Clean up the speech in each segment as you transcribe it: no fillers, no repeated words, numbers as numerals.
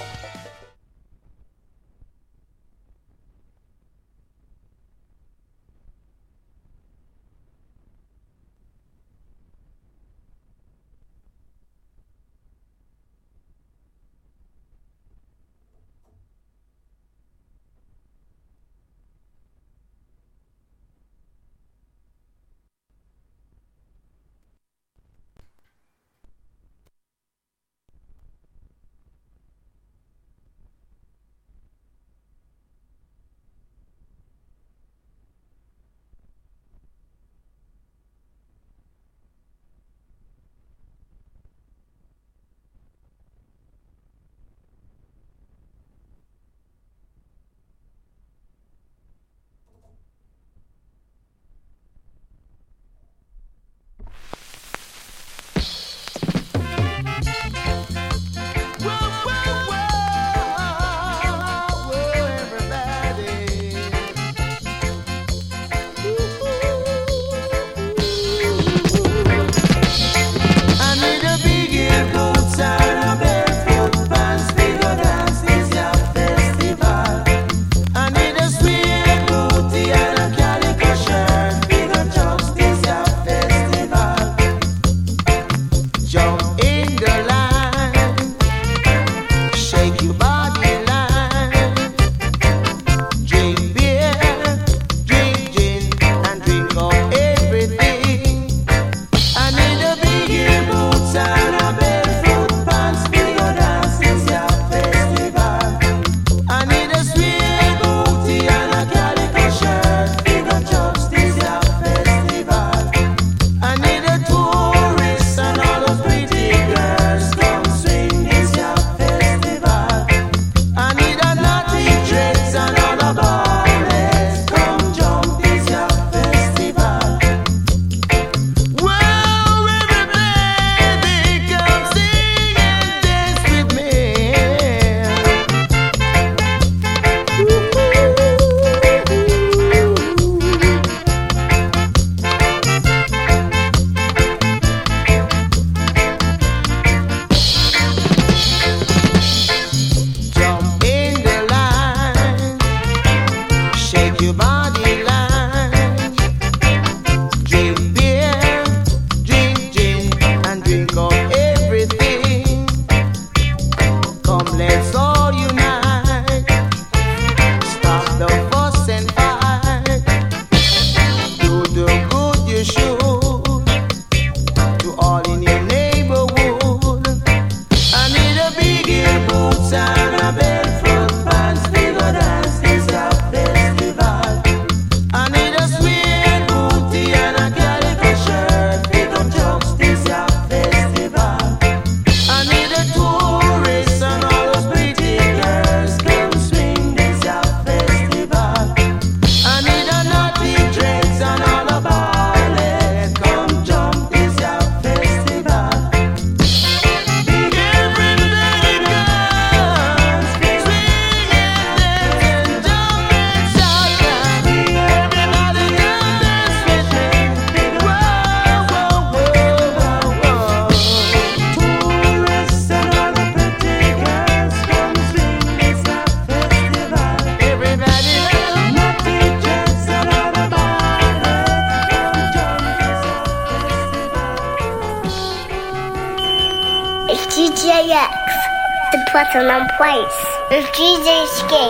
The Platinum Place with DJ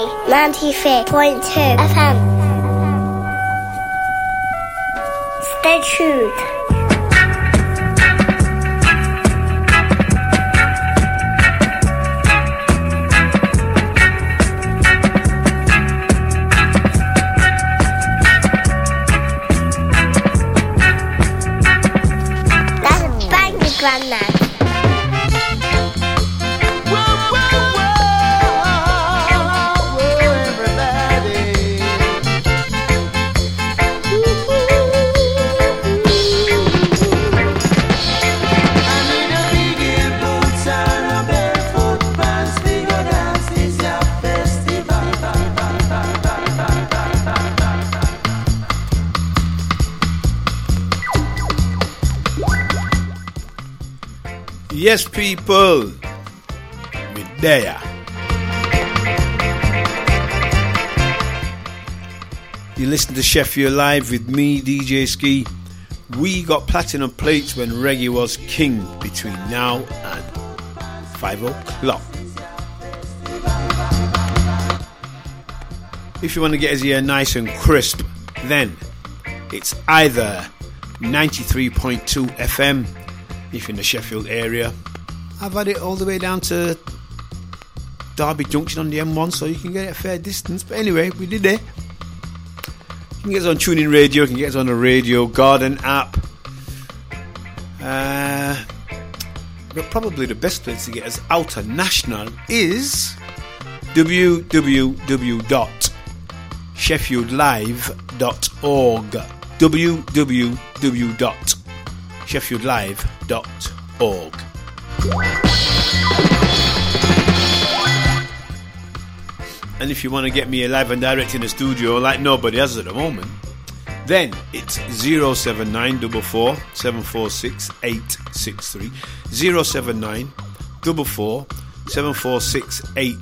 Ski 93.2 FM. Stay tuned. That's a banger, Grandad. Yes, people, we're there. You listen to Sheffield Live with me, DJ Ski. We got platinum plates when reggae was king between now and 5 o'clock. If you want to get us here nice and crisp, then it's either 93.2 FM if you're in the Sheffield area. I've had it all the way down to Derby Junction on the M1, so you can get it a fair distance. But anyway, we did it. You can get us on TuneIn Radio, you can get us on the Radio Garden app. But probably the best place to get us out of national is www.sheffieldlive.org. www.sheffieldlive.org. And if you want to get me live and direct in the studio like nobody else at the moment, then it's 07944 746 863. 07944 746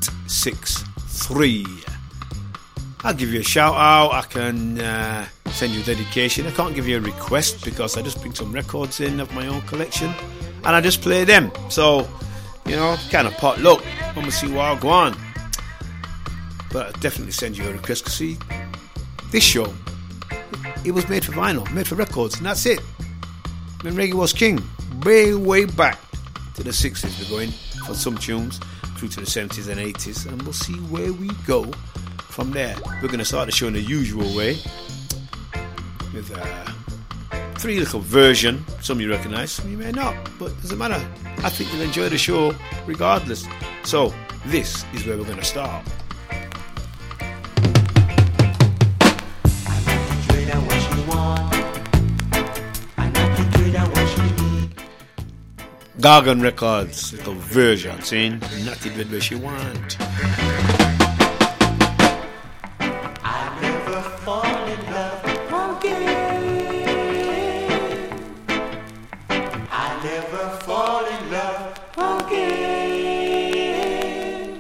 863. I'll give you a shout out. I can send you a dedication. I can't give you a request because I just bring some records in of my own collection and I just play them. So, you know, kind of potluck. I'm going to see what I'll go on. But I'll definitely send you a request. Because see, this show, it was made for vinyl, made for records, and that's it. When reggae was king, way back to the 60s, we're going for some tunes through to the 70s and 80s, and we'll see where we go from there. We're going to start the show in the usual way with a 3 little version. Some you recognise, some you may not, but it doesn't matter. I think you'll enjoy the show regardless. So this is where we're going to start. Gargan Records, little version saying Natty did where she want. I never fall in love again. I never fall in love again.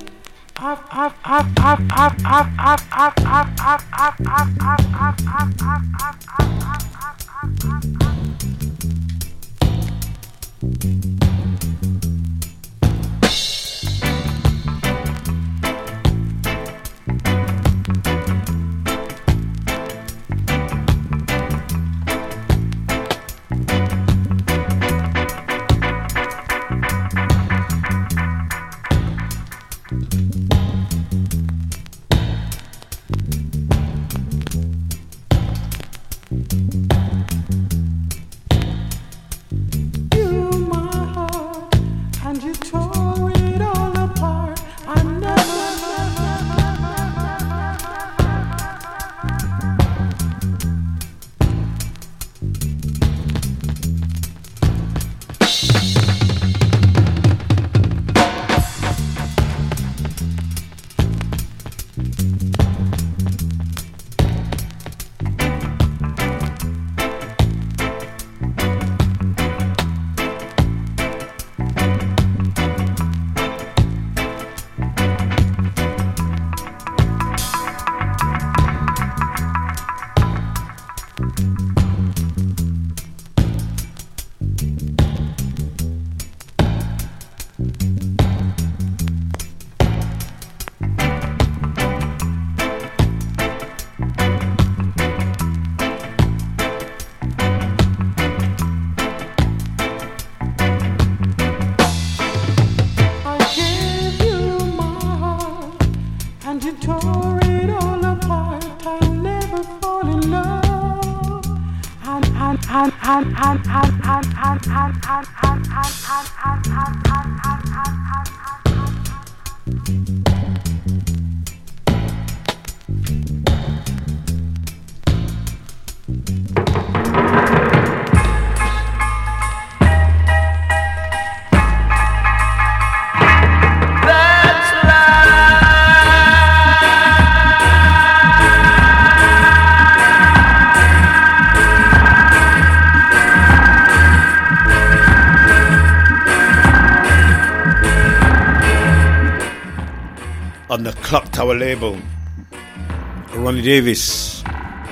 On the Clock Tower label, Ronnie Davis,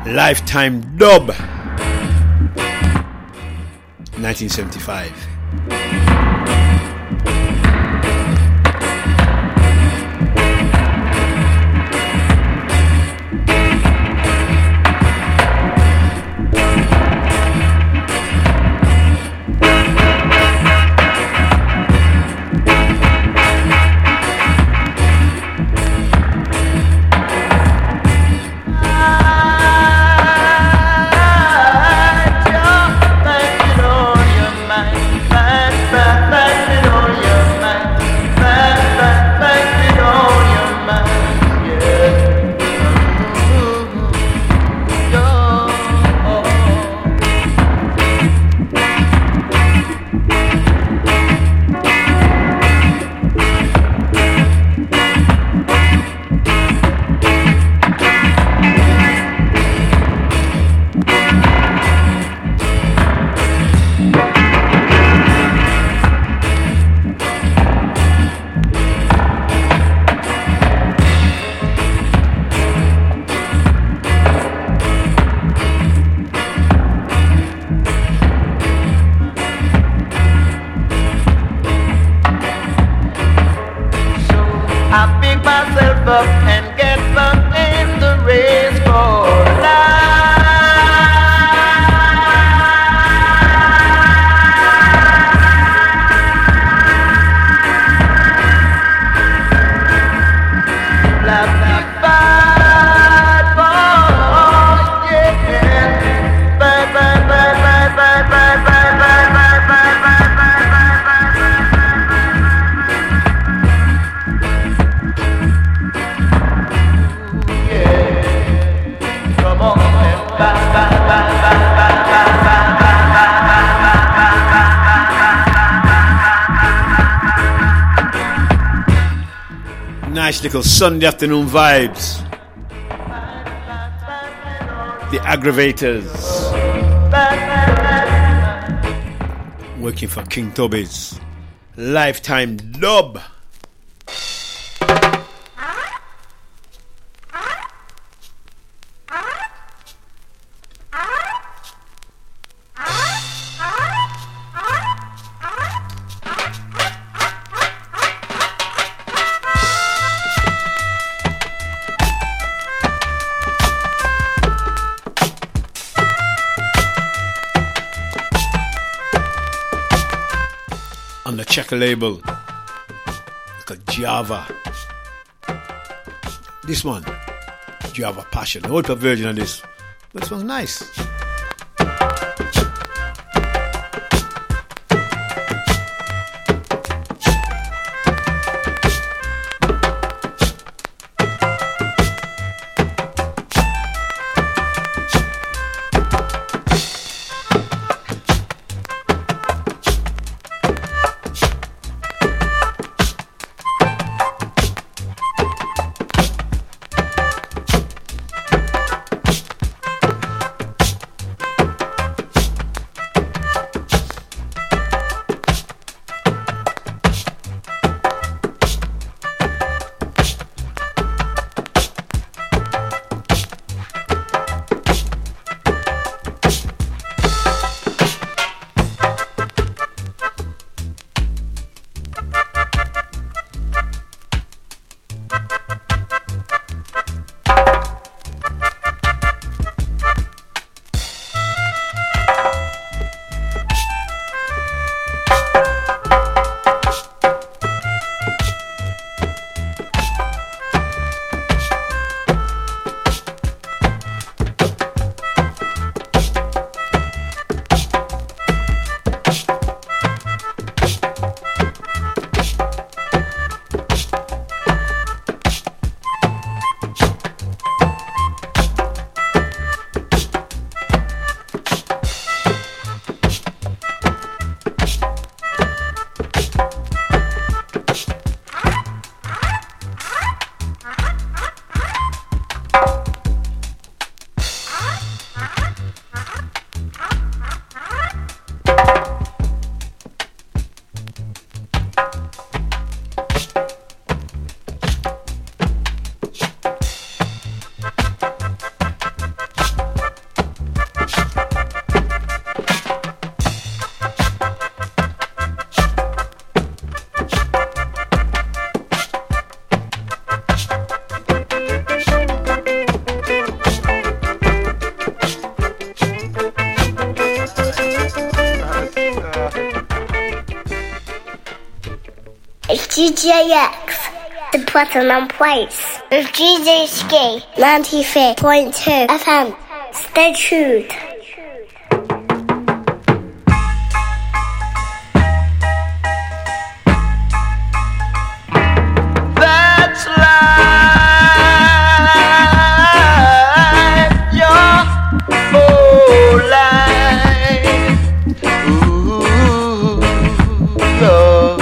Lifetime Dub, 1975. Nice little Sunday afternoon vibes. The Aggravators, working for King Tubby's Lifetime Dub. Checker label, it's called Java. This one, Java Passion, old version of this, but this one's nice. GJX, the Platinum Place, with DJ Ski, 93.2 FM. Stay tuned. That's life, your whole life. Ooh, you're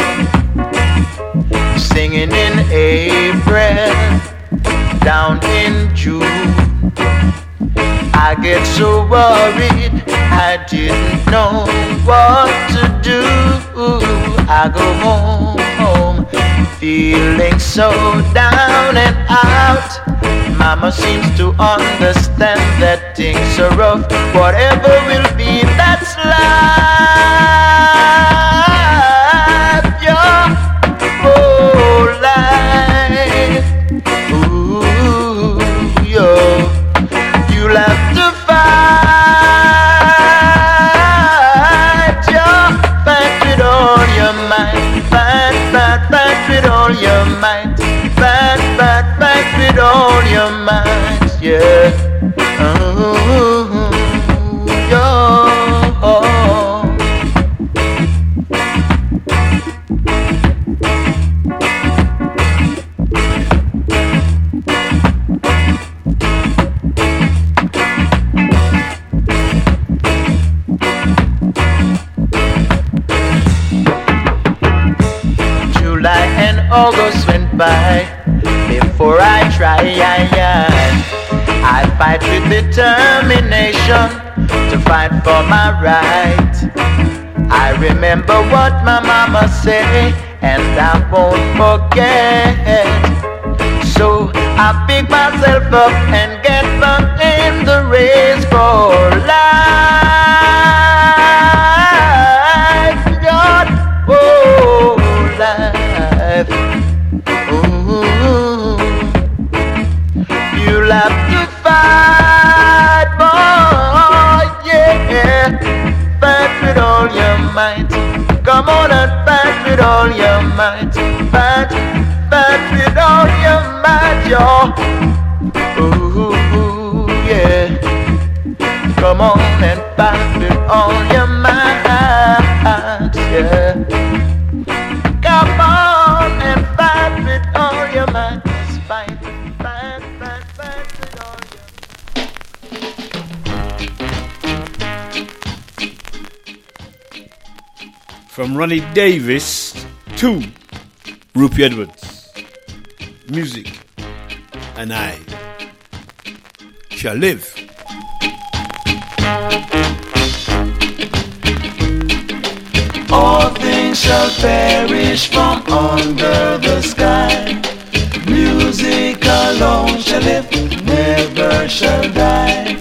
singing in April, down in June. I get so worried, I didn't know what to do. I go home, feeling so down and out. Mama seems to understand that things are rough. Whatever will be, that's life, your whole life. Ooh, you'll have to fight with all your might, fight with all your might, fight with all your might, yeah. July and August went by before I try. I fight with determination to fight for my right. I remember what my mama said, and I won't forget. So I pick myself up and get back in the race for life, your whole life. Ooh, you'll have to fight, boy, yeah. Fight with all your might. Come on and fight with all your might. Fight with all your might, yo. Ooh, yeah. Come on and fight with all your might, yeah. Come on and fight with all your might. Fight with all your might. From Ronnie Davis to Rupie Edwards, music, and I shall live. All things shall perish from under the sky. Music alone shall live, never shall die.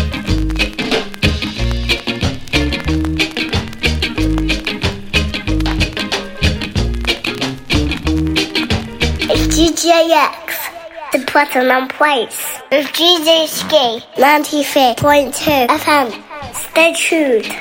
It's GJX, the Platinum Place, with DJ Ski, 93.2 FM. Stay tuned.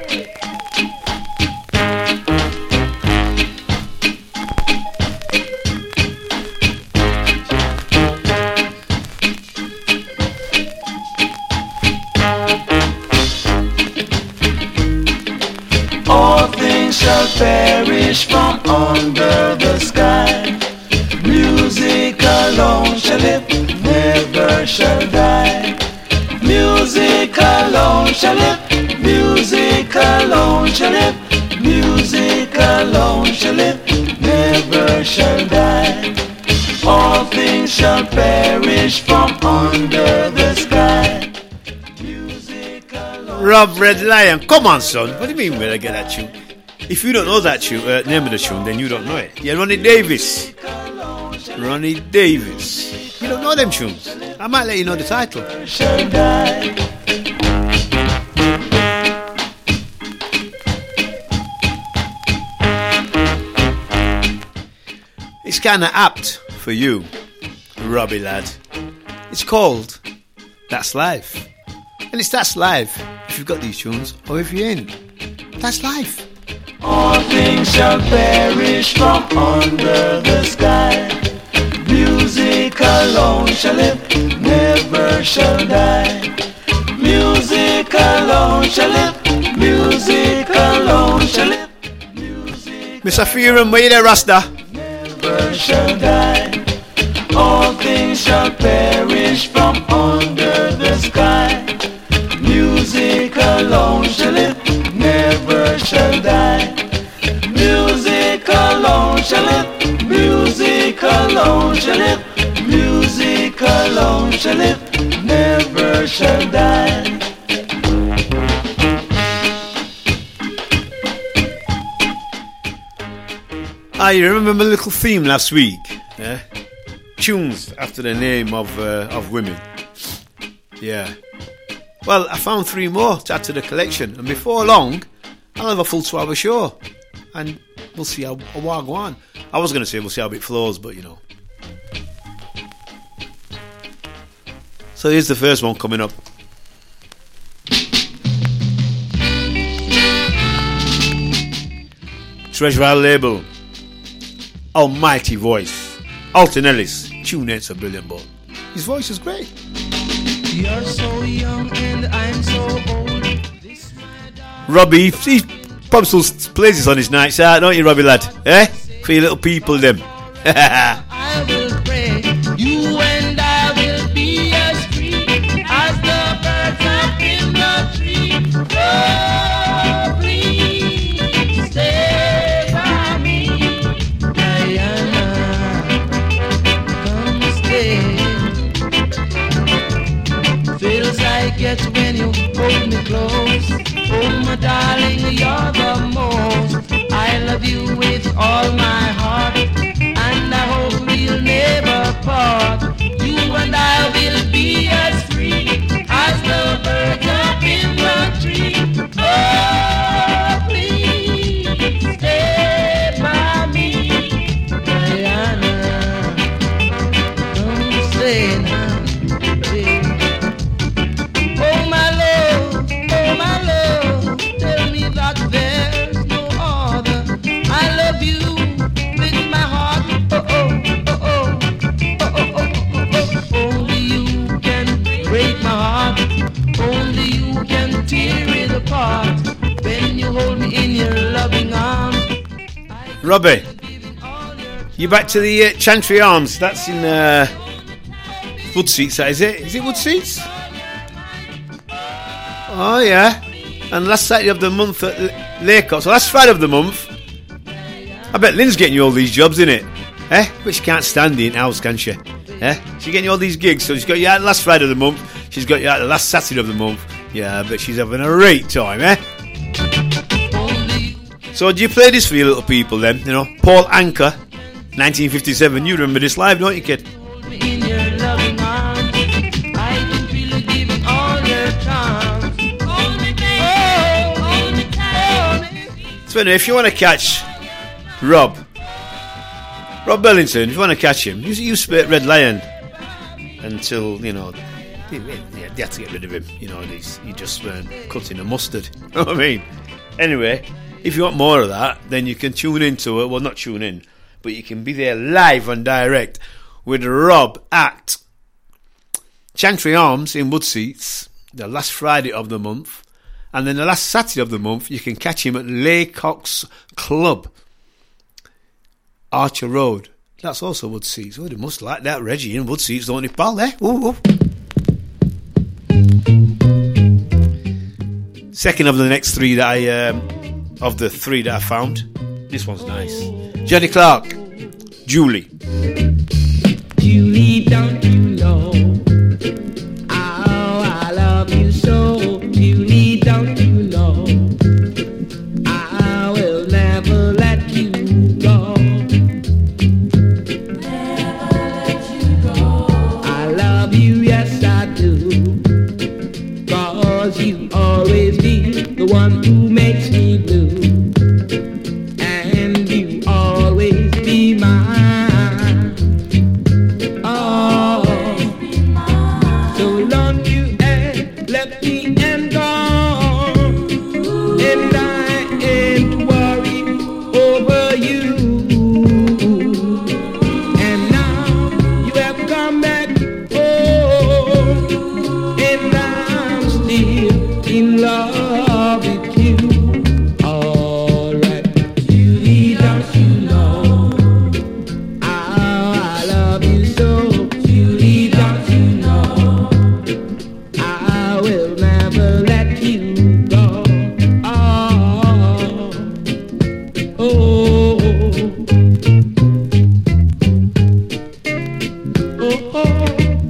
All things shall perish from under the sky. Music alone shall live, never shall die. Music alone shall live, music alone shall live, music alone shall live, never shall die. All things shall perish from under the sky. Music alone. Rob Red Lion, come on, son. What do you mean when I get that tune? If you don't know that tune, name of the tune, then you don't know it. Yeah, Ronnie Davis. Ronnie Davis. You don't know them tunes. I might let you know the title. Shall die. It's kind of apt for you, Robbie lad. It's called That's Life. And it's That's Life if you've got these tunes or if you ain't. That's life. All things shall perish from under the sky. Music alone shall live, never shall die. Music alone shall live, music alone shall live. Miss Afira, where you there, Rasta? Never shall die. All things shall perish from under the sky. Music alone shall live, never shall die. Music alone shall live, music alone shall live, music alone shall live, never shall die. You remember my little theme last week? Yeah? Tunes after the name of women. Yeah. Well, I found 3 more to add to the collection, and before long, I'll have a full 2-hour show, and we'll see how I go on. I was going to say we'll see how it flows, but you know. So here's the first one coming up. Treasure Isle label. Almighty voice. Alton Ellis. Tune it's a brilliant boy. His voice is great. You're so young and I'm so old. Robbie, he probably still plays this on his nights out, don't you, Robbie lad? Eh? For your little people, them. I will pray. You and I will be as free as the birds up in the tree. Oh, please stay by me, Diana. Come stay. Feels like it when you hold me close. Oh, my darling, you're the most. I love you with all my heart, and I hope we'll never part. You and I will be as free as the birds up in the tree. Oh, please stay by me, Diana. Come stay now, baby. Oh, my love, tell me that there's no other. I love you with my heart. Oh, oh, oh, oh, oh, oh, oh, oh. Only you can break my heart. Only you can tear it apart. When you hold me in your loving arms. Robbie, you back to the Chantry Arms. That's in Woodseats, that is it? Is it Woodseats? Oh, yeah. And last Saturday of the month at Laycock. So last Friday of the month. I bet Lynn's getting you all these jobs, innit? Eh? But she can't stand the in-house, can she? Eh? She's getting you all these gigs. So she's got you out last Friday of the month. She's got you out the last Saturday of the month. Yeah, I bet she's having a great time, eh? So do you play this for your little people then? You know, Paul Anka, 1957. You remember this live, don't you, kid? In your loving arms, I can feel you giving all your charms. Hold me, baby. Hold me tight. So anyway, if you want to catch Rob Bellington, if you want to catch him, you spit Red Lion until, you know, they had to get rid of him. You know, he just weren't cutting the mustard. You know what I mean? Anyway, if you want more of that, then you can tune into it. Well, not tune in, but you can be there live and direct with Rob at Chantry Arms in Woodseats, the last Friday of the month. And then the last Saturday of the month, you can catch him at Laycock's Club, Archer Road. That's also Woodseats. Oh, they must like that Reggie in Woodseats, don't they, pal? Eh? Ooh, ooh. Second of the next 3 that of the 3 that I found. This one's nice. Jenny Clark, Julie. Julie, don't you know how I love you so? Julie, don't you know I will never let you go. Never let you go. I love you, yes I do. 'Cause you always be the one who makes me blue. And you always be mine. love with you. Alright, Julie, don't you know how I love you so? Julie, don't you know I will never let you go. Oh, oh, oh, oh.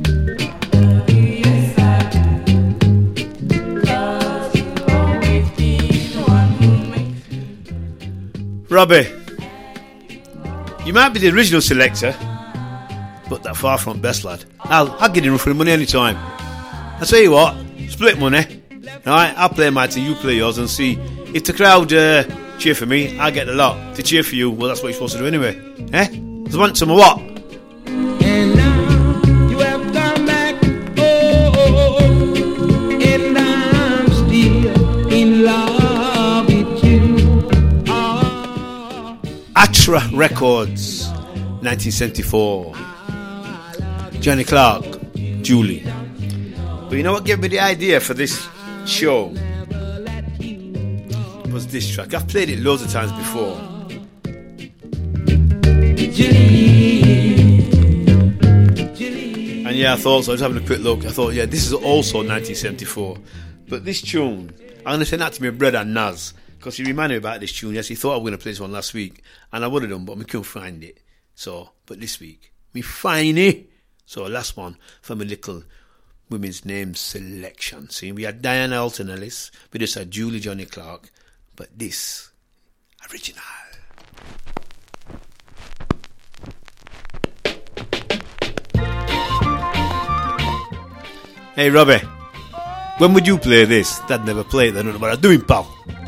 Robbie, you might be the original selector, but that far from best, lad. I'll get in for the money anytime. I'll tell you what, split money. Alright, I'll play mine till you play yours and see if the crowd cheer for me, I'll get the lot. If they cheer for you, well, that's what you're supposed to do anyway. Eh? Does want some or what? And now you have come back, oh, and I'm still in love with you. Oh. Atra Records, 1974. Johnny Clark, Julie. But you know what gave me the idea for this show? Was this track. I've played it loads of times before. And yeah, I thought so. I was having a quick look. I thought, yeah, this is also 1974. But this tune, I'm going to send that to my brother Naz, because he reminded me about this tune. Yes, he thought I was going to play this one last week, and I would have done, but we couldn't find it. So, but this week, we find it. So, last one from a little women's name selection. See, we had Diana Alton Ellis, we just had Julie Johnny Clark, but this original. Hey Robbie, when would you play this? Dad never played, I don't know what I'm doing, pal.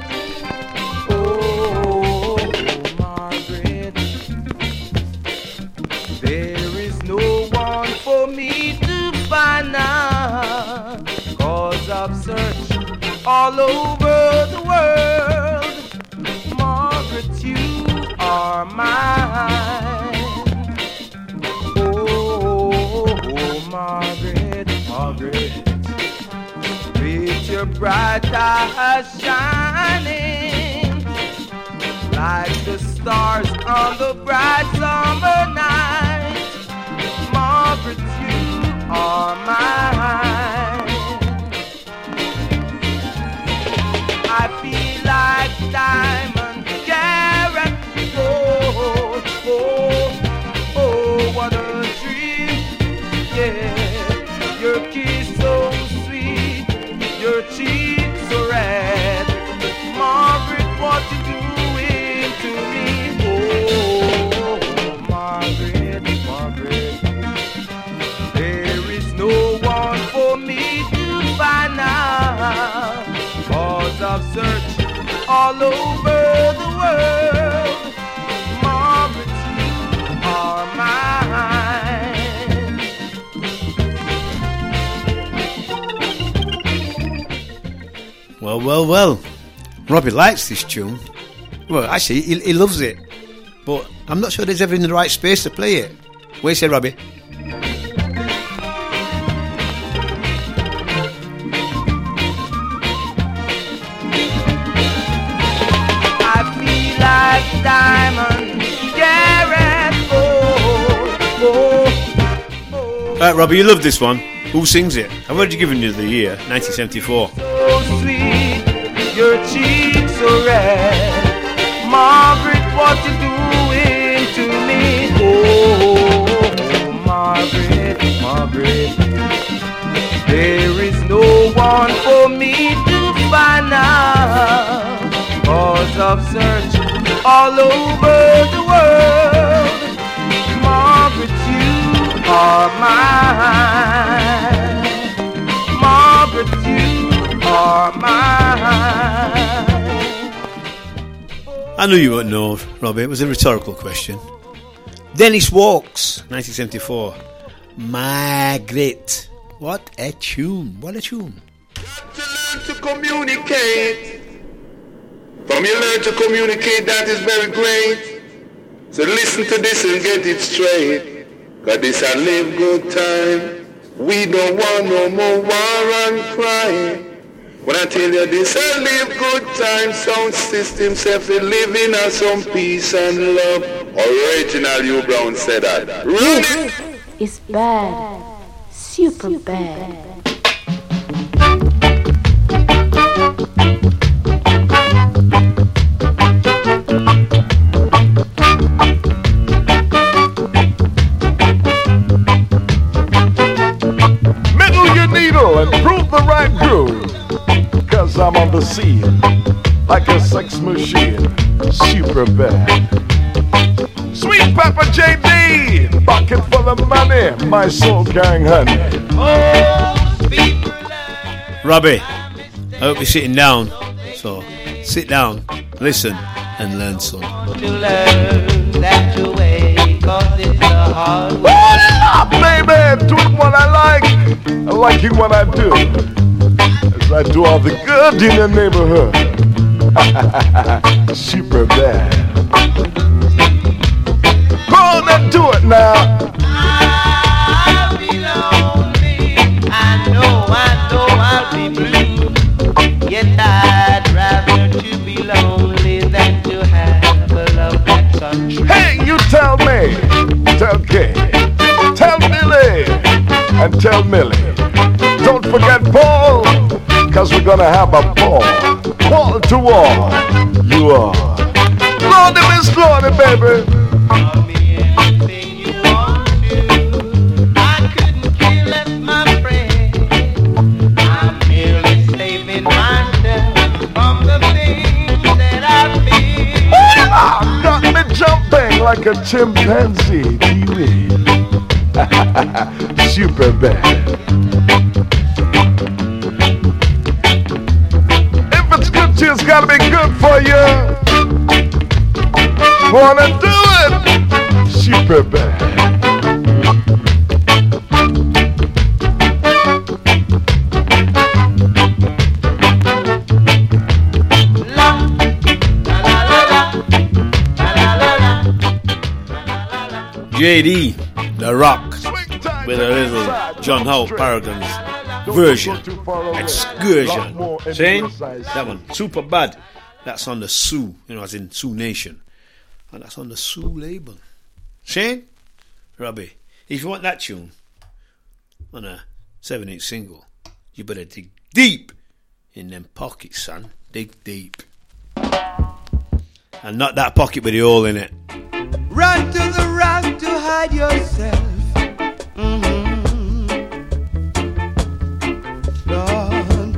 Oh, Margaret, there is no one for me to find now, 'cause I've searched all over the world. Margaret, you are mine. Oh, Margaret, Margaret, with your bright eyes shining like the stars on the bright summer night. Margaret, you are mine. I feel like diamond carat gold. Oh, oh, what a dream. Yeah, your kiss so sweet, your cheeks so red. Margaret, what you doing to me? Oh, Margaret, Margaret, there is no one for me to find now, 'cause I've searched all over the world. Margaret, you are mine. Well, well, well. Robbie likes this tune. Well, actually, he loves it. But I'm not sure he's ever in the right space to play it. What do you say, Robbie? I feel like diamond carat gold. Oh, Right, Robbie, you love this one. Who sings it? I've already given you the year, 1974. so sweet, your cheeks so red. Margaret, what you doing to me? Oh, Margaret, Margaret, there is no one for me to find now, 'cause I've searched all over the world. Margaret, you are mine. Margaret, you are mine. I knew you wouldn't know, Robbie. It was a rhetorical question. Dennis Walks, 1974. Margaret. What a tune. What a tune. To learn to communicate. From you learn to communicate, that is very great. So listen to this and get it straight. 'Cause this a live good time. We don't want no more war and crime. When I tell you this, I live good time, sound system, self-living and some peace and love. Original Hugh Brown said that. Run it! It's bad. Super bad. And prove the right groove, 'cause I'm on the scene like a sex machine, super bad. Sweet Pepper JD, bucket full of money, my soul gang honey. Robbie, I hope you're sitting down, so sit down, listen and learn some. To learn that your way, 'cause it's a hard way. Baby, doing what I like, liking what I do, as I do all the good in the neighborhood. Super bad. Go on and do it now. I'll be lonely. I know I'll be blue. Yet I'd rather to be lonely than to have a love that's untrue. Hey, you tell me, tell Kay, tell Billy, and tell Millie. Don't forget Paul, 'cause we're gonna have a ball. Wall to wall, you are. Lordy, Miss Lordy, baby. Call me anything you want to. I couldn't care less, my friend. I'm merely saving myself from the things that I feel. Got me jumping like a chimpanzee, TV. Super bad. If it's good to you, it's gotta be good for you. Wanna do it? Super bad. JD, The Rock, with a little John Howe Paragon's version, Excursion. Saying that one, super bad. That's on the Sioux, as in Sioux Nation. And that's on the Sioux label. Shane, Robbie, if you want that tune on a 7-inch single, you better dig deep in them pockets, son. Dig deep. And not that pocket with the hole in it. Run to the rock to hide yourself. Lord.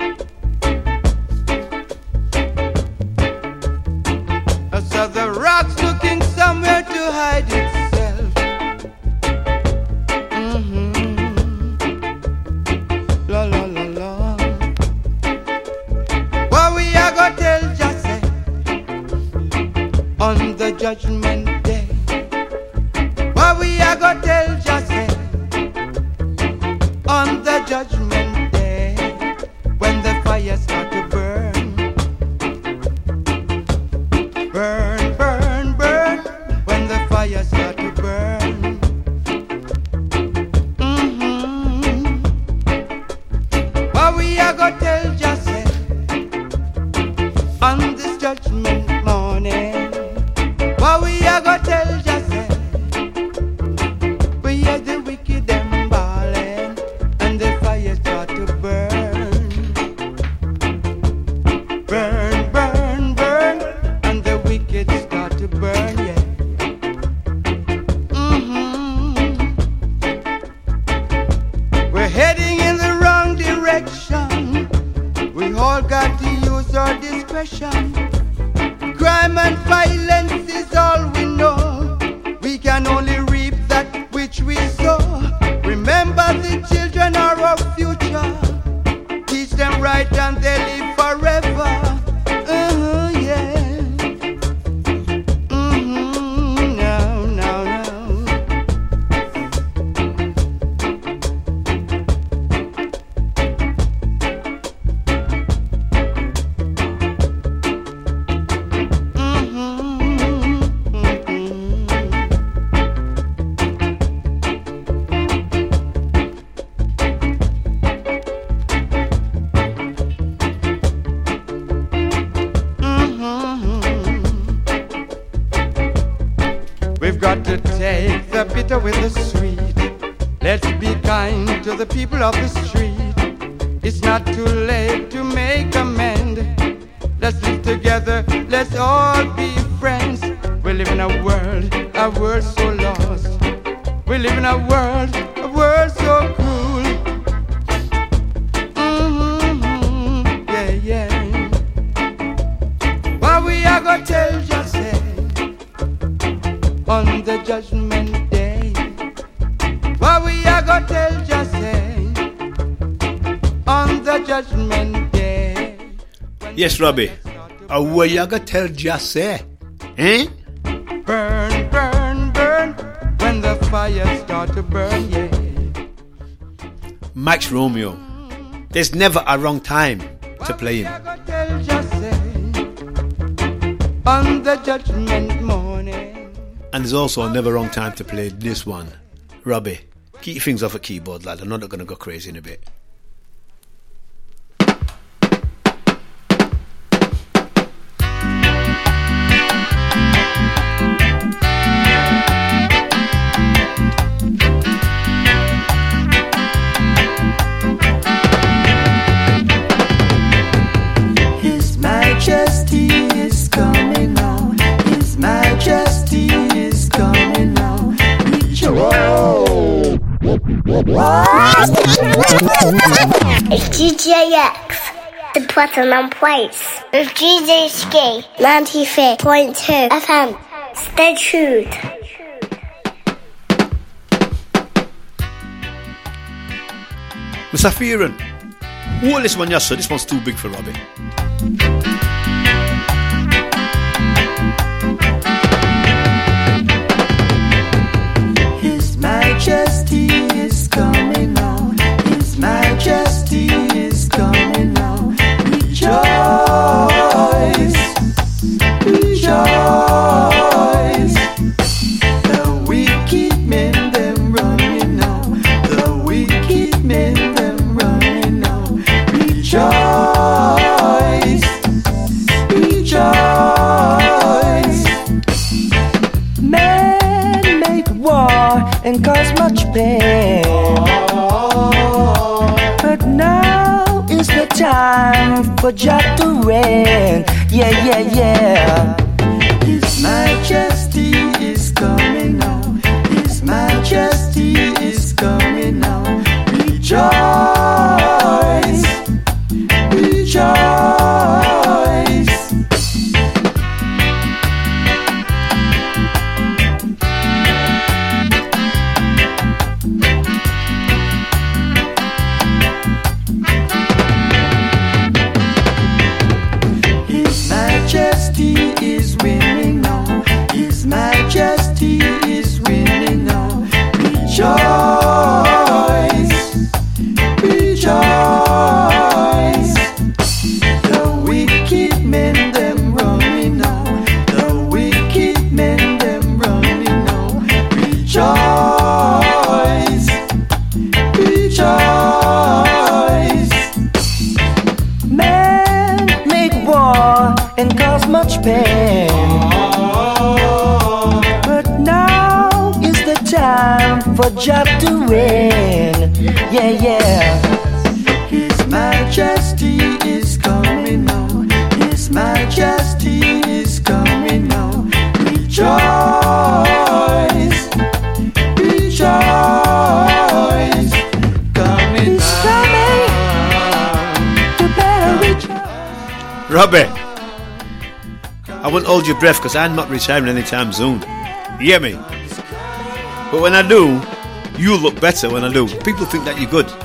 So the rock's looking somewhere to hide itself. La la la la. What we are gonna tell Jesse on the judgment. What we are gonna tell Jesse on the judgment day, when the fire start to burn, burn, burn, burn, when the fire start to burn. What we are gonna tell Jesse on this judgment morning. What we are gonna tell Jesse. The wicked them balling, and the fire start to burn, burn, burn, burn, and the wicked start to burn, yeah. We're heading in the wrong direction. We all got to use our discretion. Crime and violence is all we know. We can only reap that which we sow. Remember, the children are our future. Teach them right and they live forever. Yeah. No, no, no. with the sweet. Let's be kind to the people of the street. It's not too late to make amends. Let's live together, let's all be friends. We live in a world so lost. We live in a world so cruel. Yeah, yeah. But we are gonna tell just say on the judgment day. But we are gonna tell just say on the judgment day. Yes, Robbie. What you gonna tell just say? Eh? Burn, burn, burn. When the fire start to burn, yeah. Max Romeo. There's never a wrong time to play him. On the judgment morning. And there's also never a wrong time to play this one. Robbie, keep your things off a keyboard, lad. I'm not going to go crazy in a bit. It's DJ X, the Platinum Place, with DJ Ski, 93.2 FM. Stay tuned. Mr. Fearon, who this one, yes, sir? This one's too big for Robbie. His Majesty is coming now. His Majesty is coming now. Rejoice, rejoice. The wicked men them running now. The wicked men them running now. Rejoice, rejoice. Men make war and cause much pain. But now is the time for Jah to reign. Yeah, yeah, yeah. His Majesty is coming now. His Majesty is coming now. Rejoice, rejoice. His Majesty is winning now. His Majesty is winning now. Rejoice, rejoice. The wicked men them running now. The wicked men them running now. Rejoice, rejoice. Men make war and cause much pain. But now is the time for Jah to reign. Yeah, yeah. His Majesty is coming now. His Majesty is coming now. Rejoice, rejoice. Coming. He's coming. You better rejoice. Robbie, I won't hold your breath because I'm not retiring anytime soon. You hear me? But when I do, you look better when I do. People think that you're good.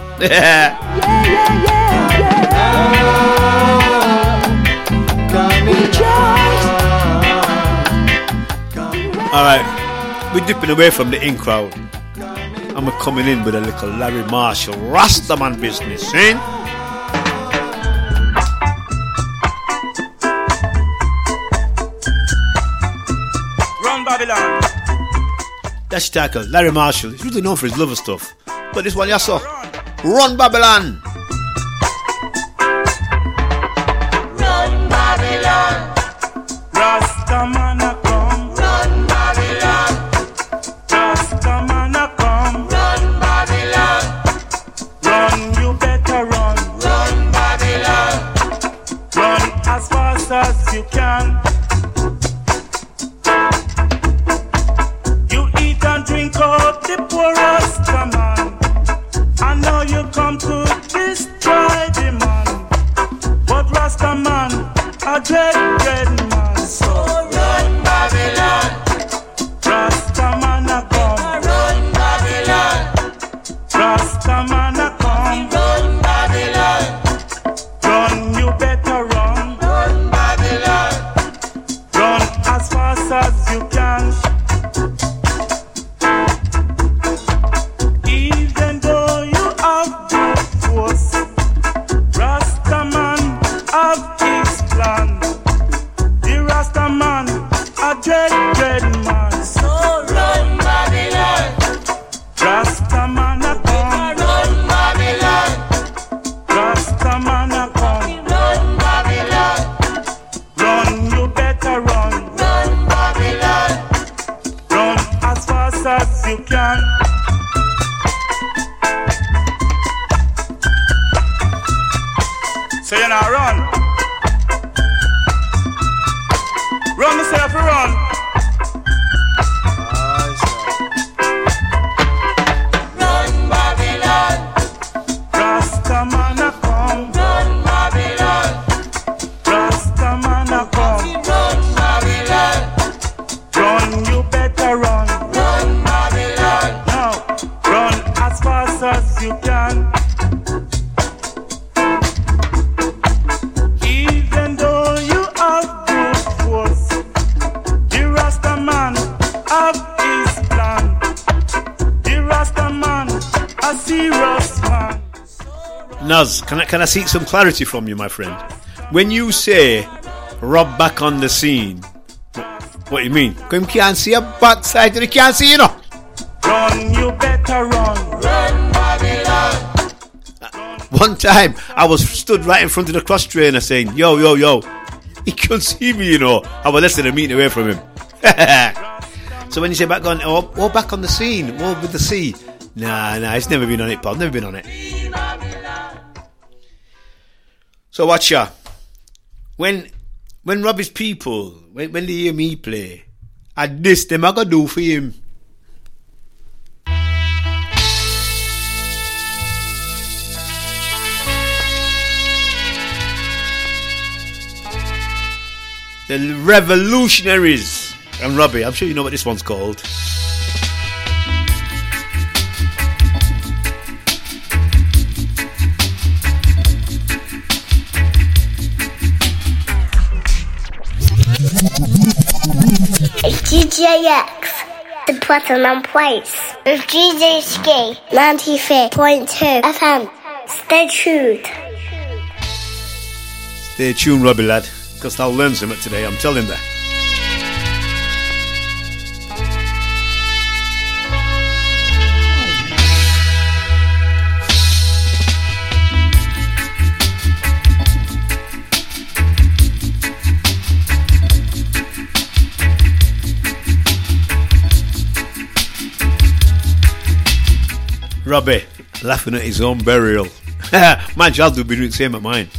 Alright, we're dipping away from the in crowd. And we're coming in with a little Larry Marshall Rastaman business, eh? Run Babylon. That's tackle. Larry Marshall. He's really known for his lover stuff. But this one, yes, sir. Run Babylon. Run Babylon. Rastaman a come. Run Babylon. Rastaman a Rastaman. I know you come to destroy the man, but Rastaman, a dread man. So run Babylon, Rastaman a come. Run Babylon, Rastaman a come. Run Babylon, run, you better run. Run Babylon, run as fast as you can. Even though you have good force, Rastaman have his plan. The Rastaman a dread man. So run Babylon, Rastaman a come. Run Babylon, Rastaman a come. Run Babylon, run, you better run. Run Babylon, run as fast as you can. So you now run. Run myself, run. Run Babylon, Rastaman a come. Run Babylon, Rastaman a come. Run Babylon, run, you better run. Run Babylon, now run as fast as you can. Even though you have good force, the Rastaman have his plan. The Rastaman a serious man. Naz, can I seek some clarity from you, my friend? When you say Rob back on the scene, what do you mean? Because you can't see a backside, you can't see, you know. Run, you better run. Run Babylon. One time, I was stood right in front of the cross trainer saying, yo, yo, yo. He couldn't see me, you know. I was less than a meter away from him. So when you say back on, oh, back on the scene, oh, with the sea. Nah, it's never been on it, pal. Never been on it. So watch ya. When Robbie's people, when they hear me play, at this them I gotta do for him. The Revolutionaries and Robbie. I'm sure you know what this one's called. It's DJ X, the Platinum Place, with DJ Ski, 93.2 FM. Stay tuned. Stay tuned, Robbie lad, because I'll learn something today, I'm telling you. Robbie, laughing at his own burial. Man, I'll be doing the same at mine.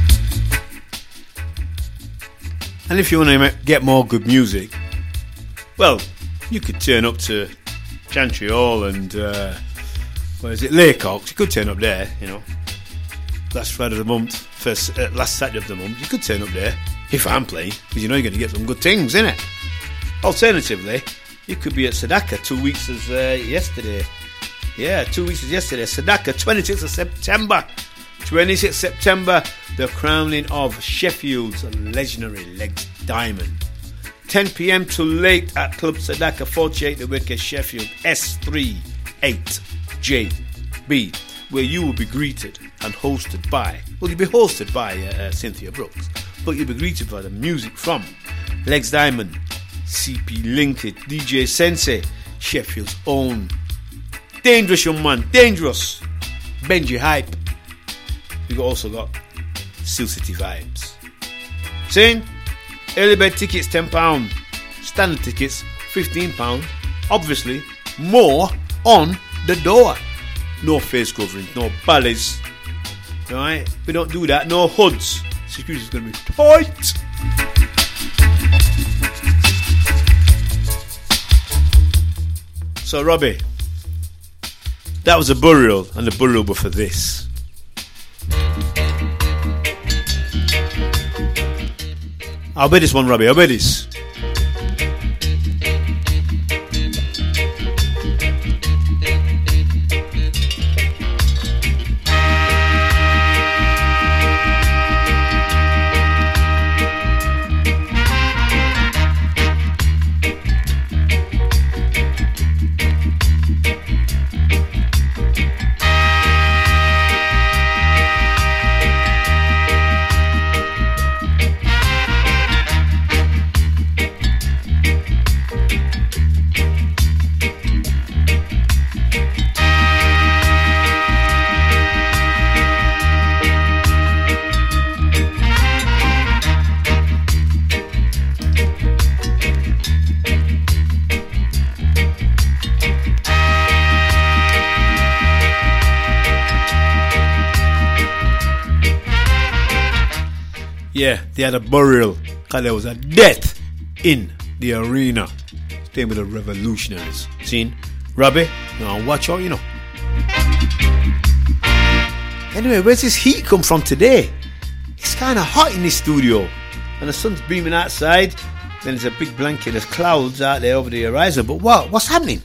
And if you want to get more good music, Well, you could turn up to Chantry Hall and Lake Oaks. You could turn up there, you know. Last Friday of the month, last Saturday of the month. You could turn up there if I'm playing, because you know you're going to get some good things, innit? Alternatively, you could be at Sadaka 2 weeks as yesterday. Yeah, 2 weeks as yesterday. Sadaka, 26th of September. 26th September, the crowning of Sheffield's legendary Legs Diamond. 10 p.m. to late at Club Sadaka, 48 The Wicket, Sheffield, S38JB, where you will be greeted and hosted by, well, you'll be hosted by Cynthia Brooks, but you'll be greeted by the music from Legs Diamond, CP Linked, DJ Sensei, Sheffield's own dangerous young man, dangerous Benji Hype. We've also got Steel City Vibes. Saying early bird tickets £10, standard tickets £15. Obviously, more on the door. No face coverings, no ballets. Alright, we don't do that. No hoods. Security's gonna be tight. So Robbie, that was a burial, and the burial were for this. I'll bet this one, Robbie. I'll bet this. Yeah, they had a burial because there was a death in the arena. Staying with the revolutionaries. Seen? Robbie? Now watch out, you know. Anyway, where's this heat come from today? It's kind of hot in this studio. And the sun's beaming outside. Then there's a big blanket. There's clouds out there over the horizon. But what's happening?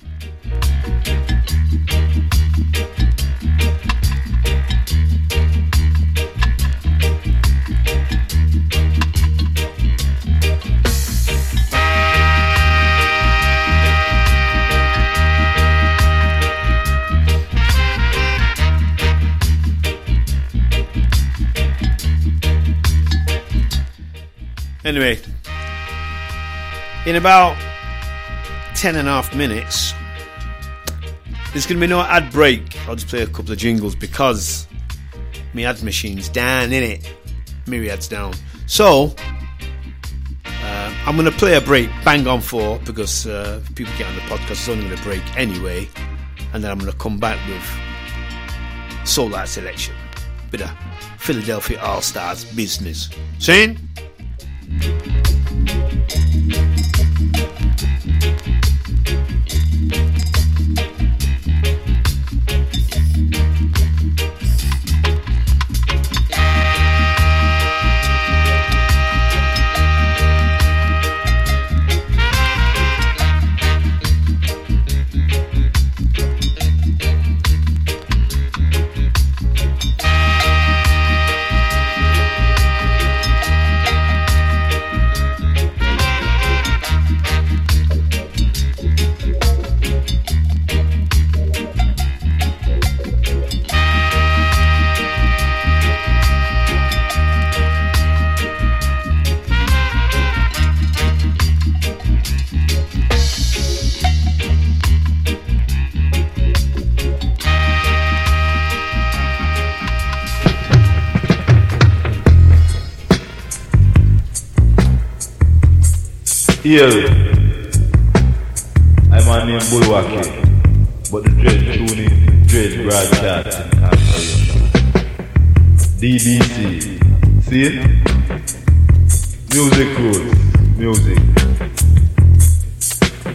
Anyway, in about 10.5 minutes, there's going to be no ad break. I'll just play a couple of jingles because my ad machine's down, innit? Myriad's down. So, I'm going to play a break, bang on 4, because people get on the podcast, it's only going to break anyway. And then I'm going to come back with Soul Art Selection. Bit of Philadelphia All-Stars business. Saying? Here, I'm on name Bulwaki, but the dread tuning, dread broadcasting corporation. DBC, see it? Music rules, music.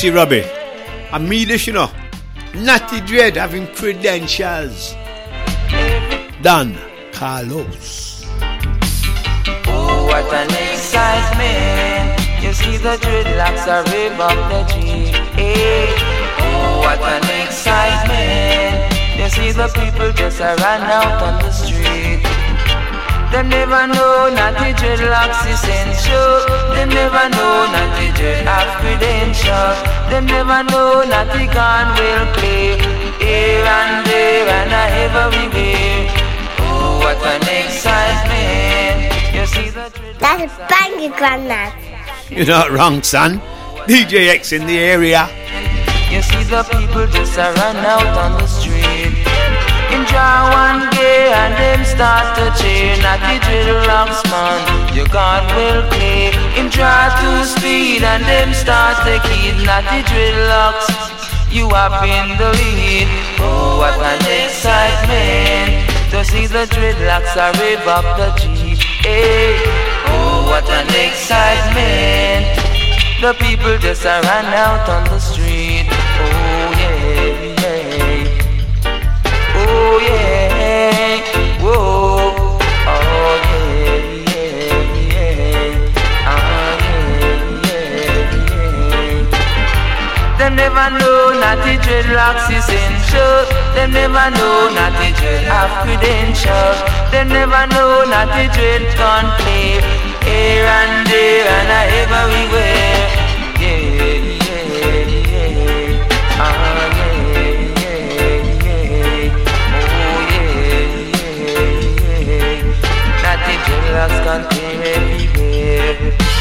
see, Robbie, I'm Midas, you know. Natty Dread having credentials. Don Carlos. Oh, what an excitement. You see the dreadlocks are rev up the Jeep. Hey. Oh, what an excitement. You see the people just run out on the street. Them never know Natty dreadlocks essential. Them never know Natty dread have credentials. Them never know Natty can well play. Here and there and everywhere. Oh, what an excitement. You see the dreadlocks. That's a banger, Grandad. You're not wrong, son. DJ X in the area. You see the people just run out on the street. Enjoy one gay and them start to cheer. Natty dreadlocks, man, you can't well play. Enjoy 2 speed and them start to kid. Natty dreadlocks, you up in the lead. Oh, what an excitement. To see the dreadlocks are rev up the Jeep. Hey. Oh, what an excitement. The people just run out on the street. Oh yeah, yeah. Oh yeah. Whoa. Oh yeah, yeah, yeah. Ah yeah, yeah. Them never know Natty dreadlocks essential. Them never know Natty dread have credentials. Them never know Natty dread can play. Here and there and everywhere. Yeah, yeah, yeah. Ah, yeah, yeah, yeah. Oh, yeah, yeah, yeah. Natty dreadlocks can play everywhere.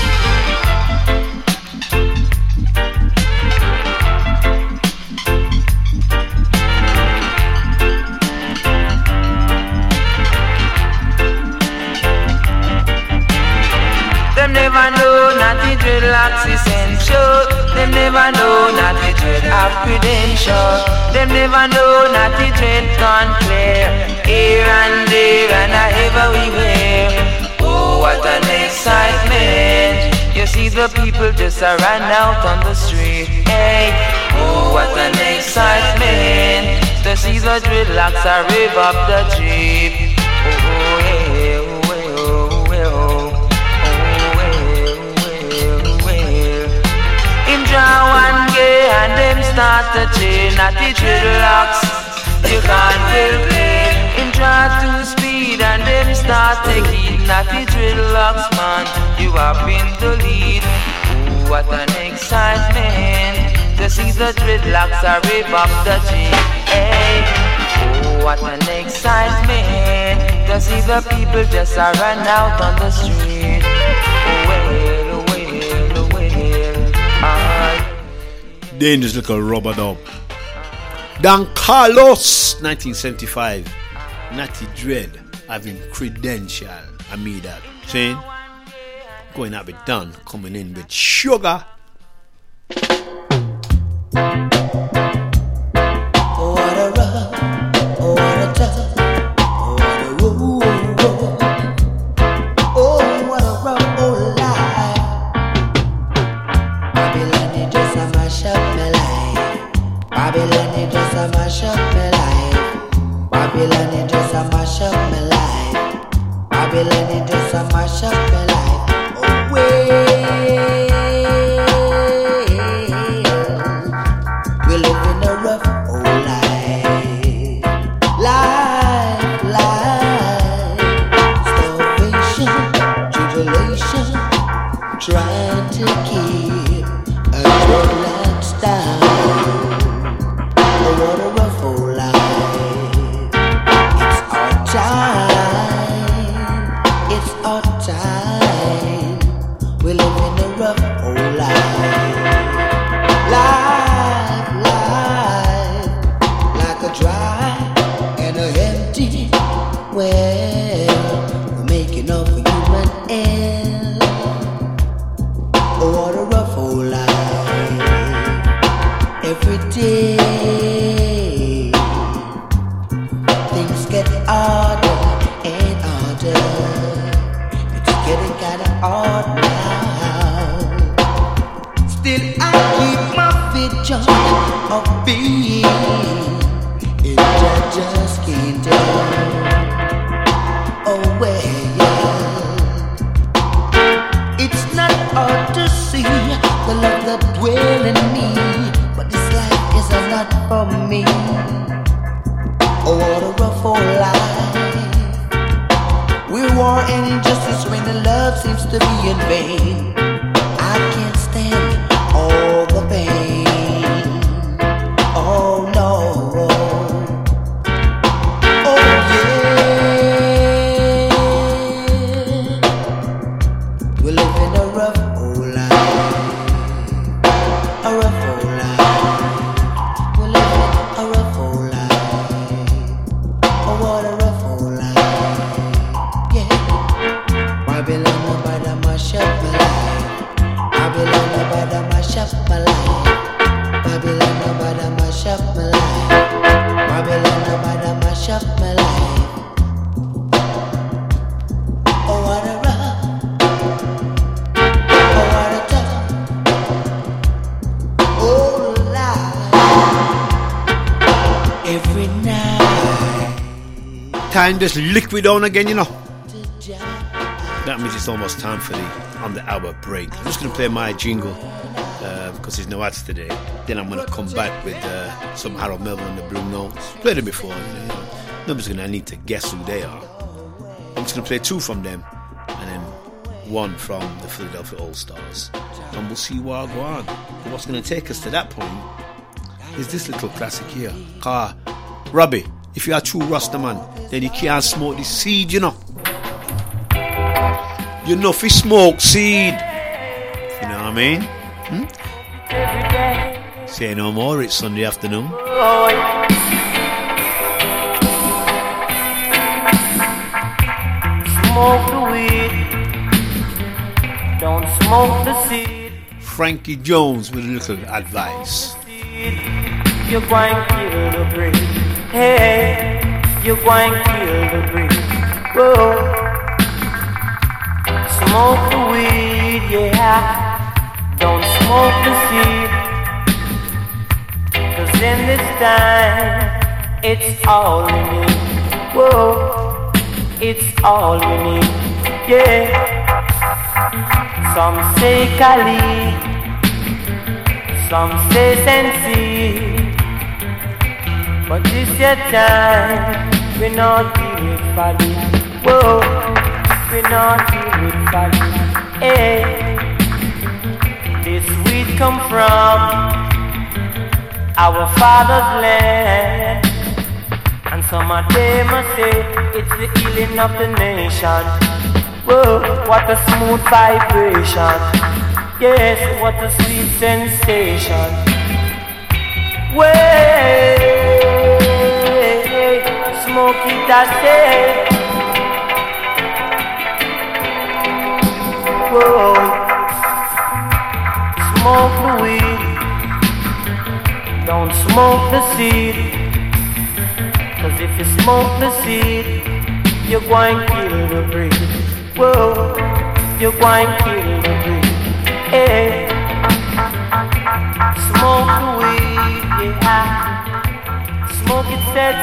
Them never know Natty dreadlocks essential. Them never know Natty dread have credentials. Them never know Natty dread can clear. Here and there and everywhere. Oh, what an excitement. You see the people just run out on the street. Hey. Oh, what an excitement. To see the dreadlocks are rev up the Jeep. Oh, yeah, oh, one gay and them start to chain. Natty dreadlocks, you can't well play. Enjoy 2 speed and them start to keep. Natty dreadlocks, man, you up in the lead. Ooh, what an excitement. To see the dreadlocks are rev up the Jeep. Hey, oh, what an excitement. To see the people just run out on the street. Oh, well, oh, well, oh, well. Dangerous little rubber dub. Don Carlos, 1975. Natty Dread having credential. I mean that. Saying, going out with Don, coming in with Sugar. Oh, what a rub, oh, what a tub, oh, what a woo, oh, what a rub, oh, lie. Babylon, it just a mash up my life. Babylon, it just a mash up my life. Babylon, it just a mash up my life. Babylon, it just a mash up my life. Oh, way. We live in a rough old life. Life, starvation, tribulation, trying to keep a dreadlocks down. Oh, what a rough old life. It's our time. It's our time. We live in a rough old life. Life, like a dry and a empty well. We're making up for human air. Oh, what a rough old life. Every day things get harder and harder. It's getting kinda hard now. Still I keep my be. It just can't turn away. It's not hard to see the love that dwell in me, but this life is not for me. Oh, what a rough old life. We're war and injustice when the love seems to be in vain. I can't stand all the pain. Oh no. Oh yeah. We live in a rough old life. A rough old life. We live in a rough old life. Oh, what a rough old life. Yeah. Babylon, nobody mash up my life. Babylon, nobody mash up my life. Babylon, nobody mash up my life. Babylon, nobody mash up my life. Oh, what a rough. Oh, what a tough. Oh, life. Every night. Time just liquid on again, you know. That means it's almost time for the on the hour break. I'm just going to play my jingle because there's no ads today. Then I'm going to come back with some Harold Melvin and the Blue Notes. Played it before. Nobody's going to need to guess who they are. I'm just going to play two from them and then one from the Philadelphia All-Stars. And we'll see what go on. But what's going to take us to that point is this little classic here. Robbie, if you are true Rasta man, then you can't smoke the seed, you know. You know if you smoke seed. You know what I mean? Say no more, it's Sunday afternoon. Smoke the weed, don't smoke the seed. Frankie Jones with a little advice. You're going to kill the breeze. Hey, you're going to kill the breeze. Whoa. Smoke the weed, yeah. Don't smoke the seed. 'Cause in this time, it's all we need. Whoa, it's all we need. Yeah. Some say Cali, some say Sensi. But this your time, we're not dealing with folly. Whoa. We not deal with folly. Hey, this weed come from our father's land, and some of them say it's the healing of the nation. Whoa, what a smooth vibration! Yes, what a sweet sensation. Way, smoke it, I say. Whoa. Smoke the weed, don't smoke the seed. 'Cause if you smoke the seed, you're going to kill the breed. Whoa, you're going to kill the breed. Hey, smoke the weed, yeah. Smoke it, said